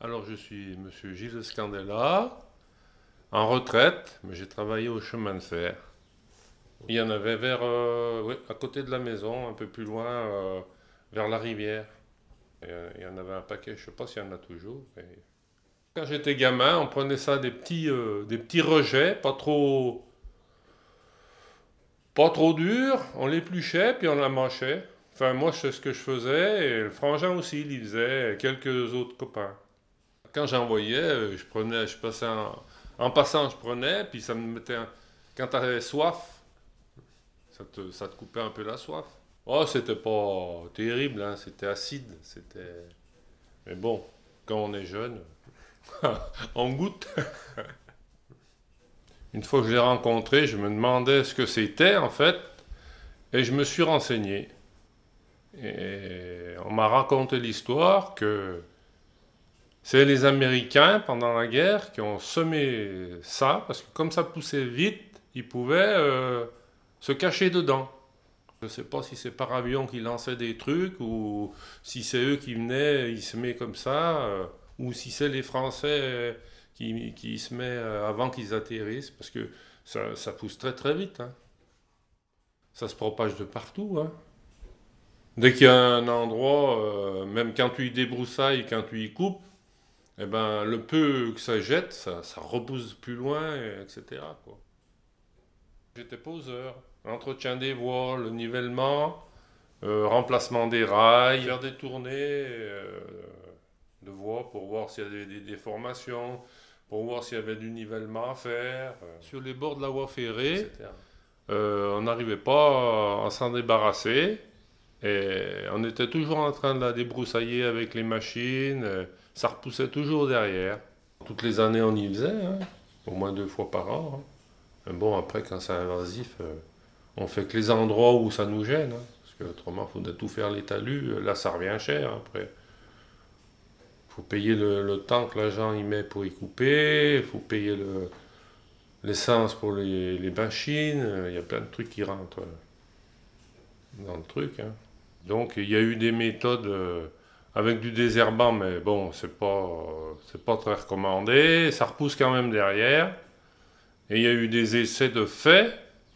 Alors, je suis Monsieur Gilles Scandella, en retraite, mais j'ai travaillé au chemin de fer. Il y en avait oui, à côté de la maison, un peu plus loin, vers la rivière. Il y en avait un paquet, je ne sais pas s'il y en a toujours. Quand j'étais gamin, on prenait ça des petits rejets, pas trop durs, on l'épluchait puis on la mâchait. Enfin, moi, c'est ce que je faisais, et le frangin aussi, il y faisait, et quelques autres copains. Quand j'en voyais, je passais en passant, je prenais, puis ça me mettait quand tu avais soif, ça te coupait un peu la soif. Oh, c'était pas terrible, hein, c'était acide, Mais bon, quand on est jeune, on goûte. Une fois que je l'ai rencontré, je me demandais ce que c'était en fait, et je me suis renseigné. Et on m'a raconté l'histoire que c'est les Américains, pendant la guerre, qui ont semé ça, parce que comme ça poussait vite, ils pouvaient se cacher dedans. Je ne sais pas si c'est par avion qu'ils lançaient des trucs, ou si c'est eux qui venaient, ils semaient comme ça, ou si c'est les Français qui se mettent avant qu'ils atterrissent, parce que ça pousse très très vite, hein. Ça se propage de partout, hein. Dès qu'il y a un endroit, même quand tu y débroussailles, quand tu y coupes, eh ben, le peu que ça jette, ça repousse plus loin, etc., quoi. J'étais poseur. Entretien des voies, le nivellement, remplacement des rails, faire des tournées de voies pour voir s'il y a des déformations, pour voir s'il y avait du nivellement à faire. Sur les bords de la voie ferrée, etc. On n'arrivait pas à s'en débarrasser. Et on était toujours en train de la débroussailler avec les machines. Ça repoussait toujours derrière. Toutes les années, on y faisait, hein, au moins 2 fois par an, hein. Mais bon, après, quand c'est invasif, on fait que les endroits où ça nous gêne, hein, parce qu'autrement, il faudrait tout faire les talus. Là, ça revient cher après. Il faut payer le temps que l'agent y met pour y couper. Il faut payer l'essence pour les machines. Il y a plein de trucs qui rentrent dans le truc, hein. Donc il y a eu des méthodes avec du désherbant, mais bon, c'est pas très recommandé. Ça repousse quand même derrière. Et il y a eu des essais de fait,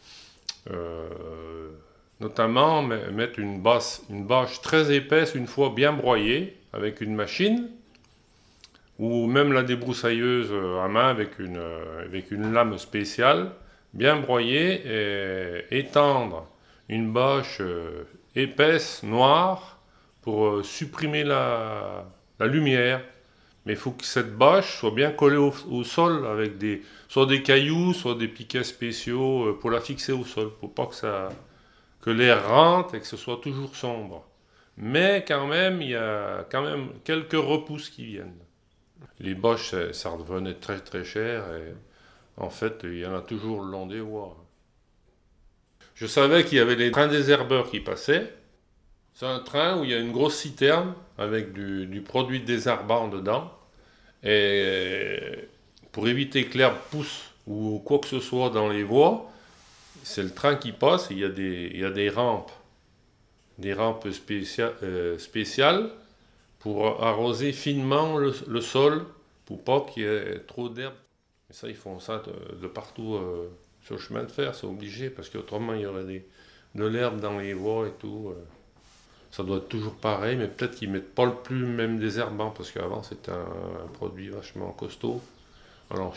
notamment mettre une bâche très épaisse une fois bien broyée avec une machine, ou même la débroussailleuse à main avec une lame spéciale, bien broyée, et étendre une bâche épaisse, noire, pour supprimer la lumière. Mais il faut que cette bâche soit bien collée au sol avec soit des cailloux, soit des piquets spéciaux pour la fixer au sol, pour pas que l'air rentre et que ce soit toujours sombre. Mais quand même, il y a quand même quelques repousses qui viennent. Les bâches, ça revenait très très cher et en fait, il y en a toujours le long des voies. Je savais qu'il y avait les trains désherbeurs qui passaient. C'est un train où il y a une grosse citerne avec du produit désherbant dedans. Et pour éviter que l'herbe pousse ou quoi que ce soit dans les voies, c'est le train qui passe et il y a des rampes spéciales pour arroser finement le sol pour pas qu'il y ait trop d'herbe. Et ça, ils font ça de partout sur le chemin de fer, c'est obligé parce qu'autrement il y aurait de l'herbe dans les voies et tout. Ça doit être toujours pareil, mais peut-être qu'ils mettent pas le plus même désherbant, parce qu'avant c'était un produit vachement costaud. Alors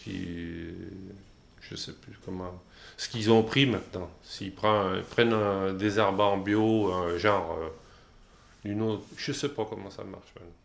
je sais plus comment, ce qu'ils ont pris maintenant. Prennent un désherbant bio, un genre d'une autre, je sais pas comment ça marche maintenant.